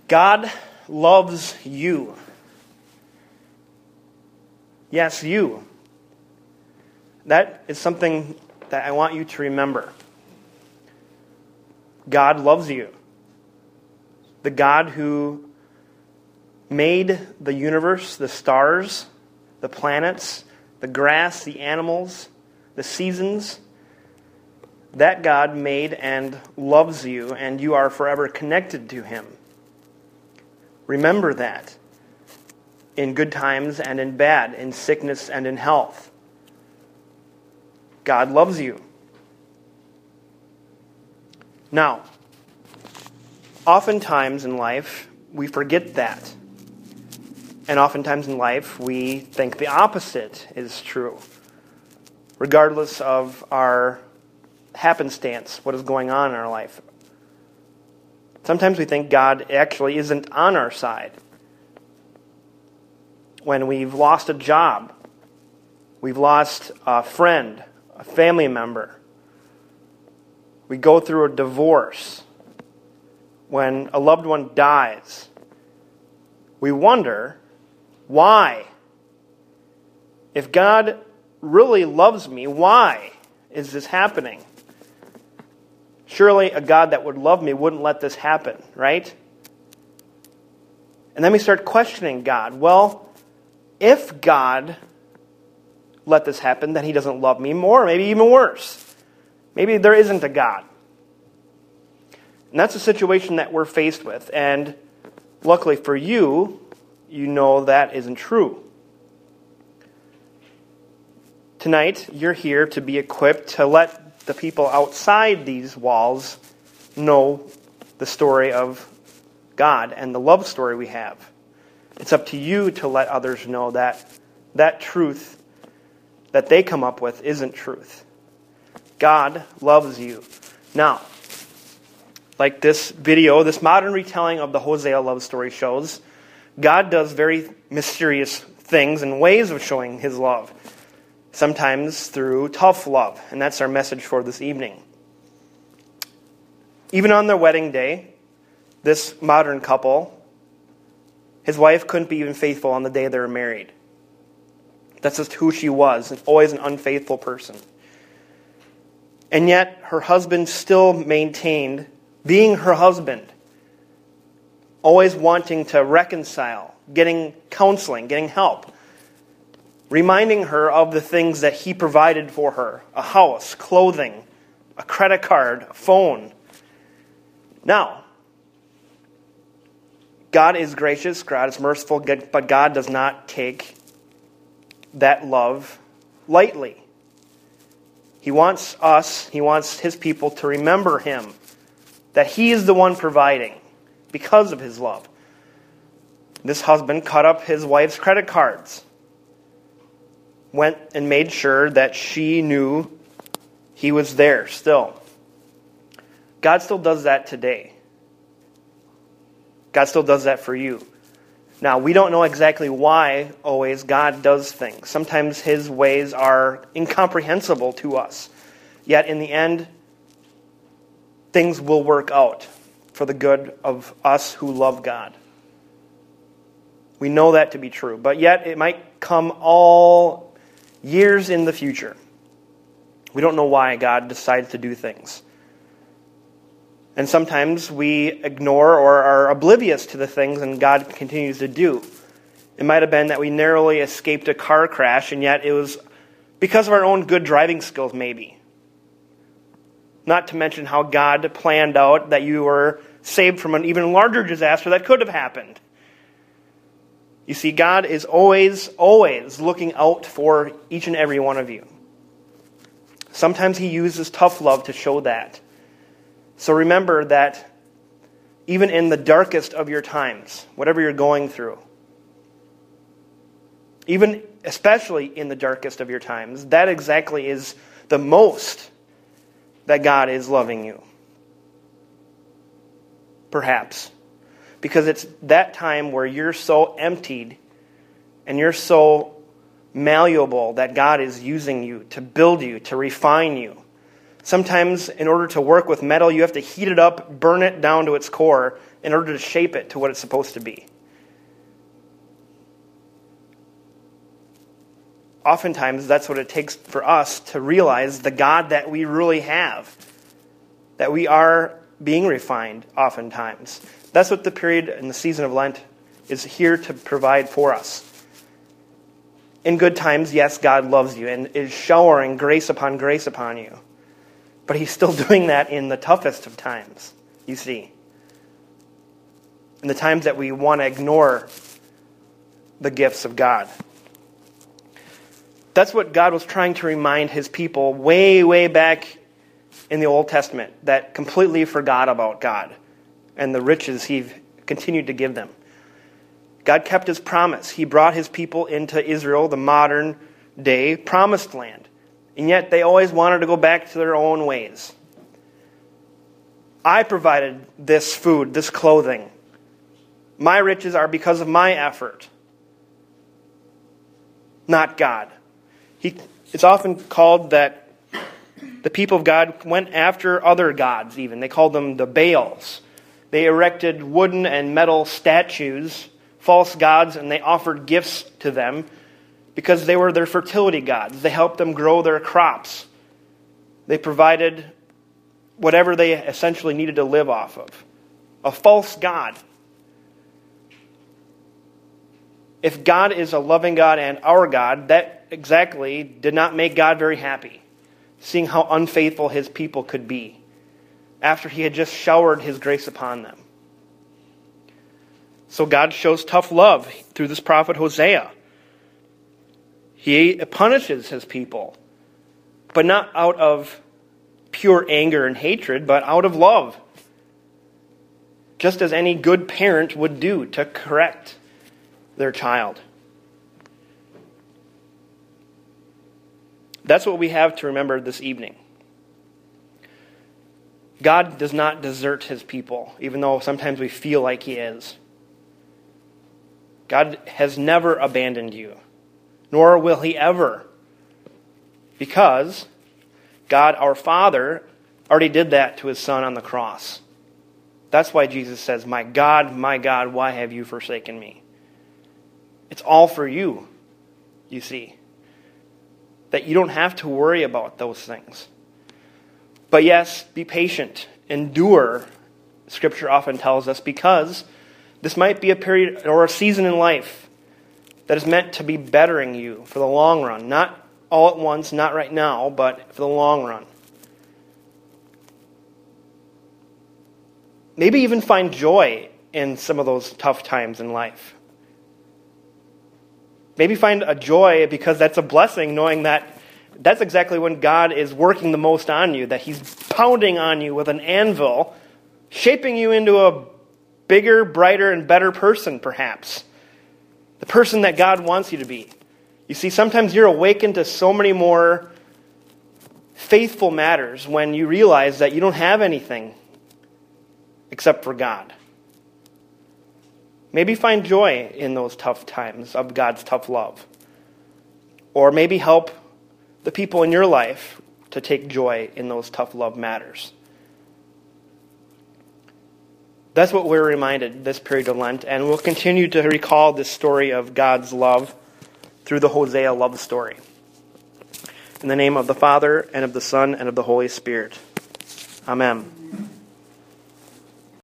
God loves you. Yes, you. That is something that I want you to remember. God loves you. The God who made the universe, the stars, the planets, the grass, the animals, the seasons, that God made and loves you, and you are forever connected to Him. Remember that in good times and in bad, in sickness and in health. God loves you. Now, oftentimes in life, we forget that. And oftentimes in life, we think the opposite is true. Regardless of our happenstance, what is going on in our life. Sometimes we think God actually isn't on our side. When we've lost a job, we've lost a friend, a family member, we go through a divorce, when a loved one dies, we wonder, why? If God really loves me, why is this happening? Surely a God that would love me wouldn't let this happen, right? And then we start questioning God. Well, if God let this happen, then He doesn't love me more, maybe even worse. Maybe there isn't a God. And that's a situation that we're faced with. And luckily for you, you know that isn't true. Tonight, you're here to be equipped to let the people outside these walls know the story of God and the love story we have. It's up to you to let others know that that truth that they come up with isn't truth. God loves you. Now, like this video, this modern retelling of the Hosea love story shows, God does very mysterious things and ways of showing His love. Sometimes through tough love. And that's our message for this evening. Even on their wedding day, this modern couple, his wife couldn't be even faithful on the day they were married. That's just who she was, always an unfaithful person. And yet, her husband still maintained being her husband, always wanting to reconcile, getting counseling, getting help, reminding her of the things that he provided for her, a house, clothing, a credit card, a phone. Now, God is gracious, God is merciful, but God does not take that love lightly. He wants us, He wants His people to remember Him, that He is the one providing because of His love. This husband cut up his wife's credit cards, went and made sure that she knew he was there still. God still does that today. God still does that for you. Now, we don't know exactly why always God does things. Sometimes His ways are incomprehensible to us. Yet in the end, things will work out for the good of us who love God. We know that to be true. But yet it might come all years in the future. We don't know why God decides to do things. And sometimes we ignore or are oblivious to the things and God continues to do. It might have been that we narrowly escaped a car crash, and yet it was because of our own good driving skills, maybe. Not to mention how God planned out that you were saved from an even larger disaster that could have happened. You see, God is always, always looking out for each and every one of you. Sometimes He uses tough love to show that. So remember that even in the darkest of your times, whatever you're going through, even especially in the darkest of your times, that exactly is the most that God is loving you. Perhaps. Because it's that time where you're so emptied and you're so malleable that God is using you to build you, to refine you. Sometimes in order to work with metal, you have to heat it up, burn it down to its core, in order to shape it to what it's supposed to be. Oftentimes, that's what it takes for us to realize the God that we really have, that we are being refined oftentimes. That's what the period in the season of Lent is here to provide for us. In good times, yes, God loves you and is showering grace upon you. But he's still doing that in the toughest of times, you see. In the times that we want to ignore the gifts of God. That's what God was trying to remind his people way, way back in the Old Testament, that completely forgot about God and the riches he continued to give them. God kept his promise. He brought his people into Israel, the modern day promised land. And yet they always wanted to go back to their own ways. I provided this food, this clothing. My riches are because of my effort, not God. It's often called that the people of God went after other gods even. They called them the Baals. They erected wooden and metal statues, false gods, and they offered gifts to them because they were their fertility gods. They helped them grow their crops. They provided whatever they essentially needed to live off of. A false god. If God is a loving God and our God, that exactly did not make God very happy, seeing how unfaithful his people could be after he had just showered his grace upon them. So God shows tough love through this prophet Hosea. He punishes his people, but not out of pure anger and hatred, but out of love, just as any good parent would do to correct their child. That's what we have to remember this evening. God does not desert his people, even though sometimes we feel like he is. God has never abandoned you, nor will he ever, because God, our Father, already did that to his Son on the cross. That's why Jesus says, my God, why have you forsaken me? It's all for you, you see. That you don't have to worry about those things. But yes, be patient. Endure, Scripture often tells us, because this might be a period or a season in life that is meant to be bettering you for the long run. Not all at once, not right now, but for the long run. Maybe even find joy in some of those tough times in life. Maybe find a joy because that's a blessing, knowing that that's exactly when God is working the most on you, that he's pounding on you with an anvil, shaping you into a bigger, brighter, and better person, perhaps. The person that God wants you to be. You see, sometimes you're awakened to so many more faithful matters when you realize that you don't have anything except for God. Maybe find joy in those tough times of God's tough love. Or maybe help the people in your life to take joy in those tough love matters. That's what we're reminded this period of Lent, and we'll continue to recall this story of God's love through the Hosea love story. In the name of the Father, and of the Son, and of the Holy Spirit. Amen.